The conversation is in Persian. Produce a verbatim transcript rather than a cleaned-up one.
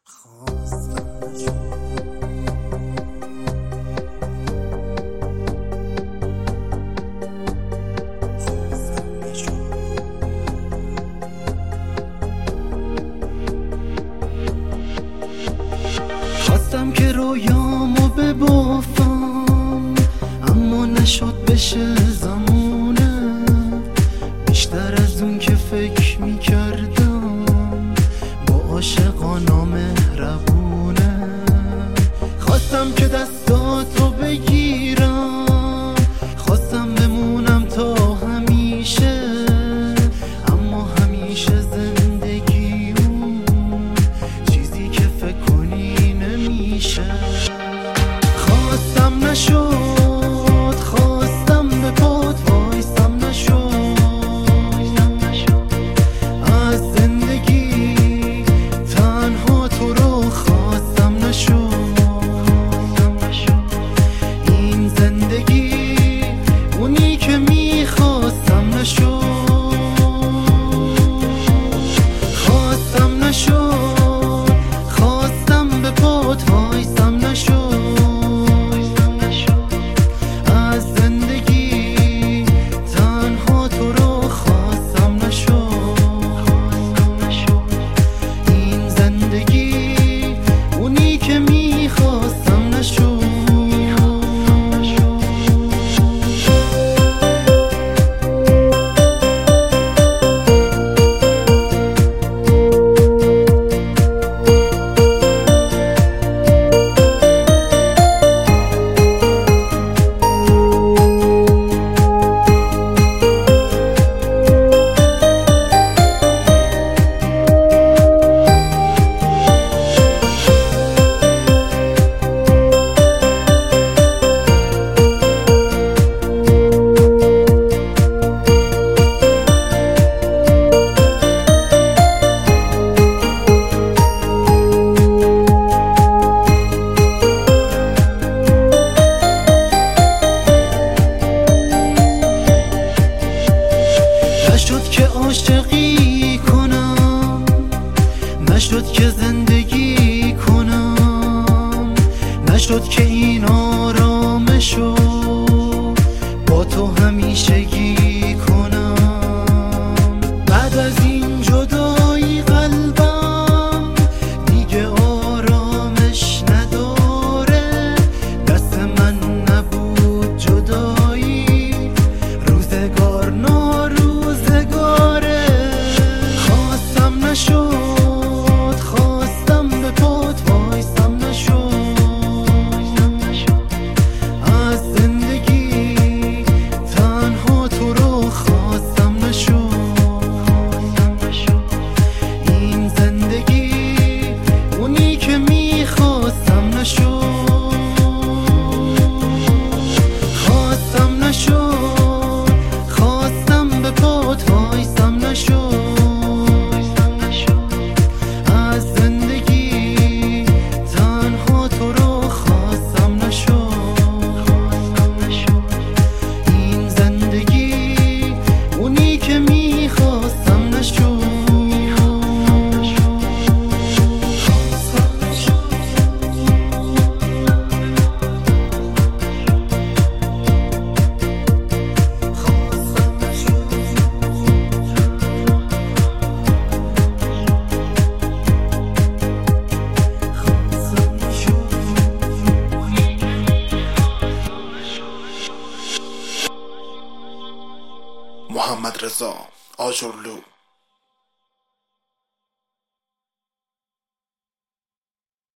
خواستم خواستم که رویامو ببافم، اما نشد بشه زمونه بیشتر از اون که فکر میکردم. با عاشقانا مهربونه خواستم که دستاتو بگیرم، خواستم بمونم تا همیشه، اما همیشه زندگی اون چیزی که فکر کنی نمیشه. خواستم نشد، خواستم به پات وایسم نشد، از زندگی تنها تو رو خواستم نشد. این زندگی اونی که میخواستم نشد. خواستم نشد، خواستم به پات وایسم نشد، از زندگی تنها تو رو خواستم نشد. این زندگی اونی که میخواستم نشد. نشد که عاشقی کنم، نشد که زندگی کنم، نشد که این آرامشو با تو همیشگی کنم. بعد از این جدایی قلبم دیگه آرامش نداره، دست من نبود جدایی روزگار ناروزگاره. خواستم نشد، خواستم به پات وایسم نشد، از زندگی تنها تو رو خواستم نشد. این زندگی اونی که میخواستم نشد. خواستم نشد، خواستم به پات وایسم نشد، از زندگی تنها تو رو خواستم نشد. این زندگی اونی که میخواستم نشد. محمد رضا آجرلو.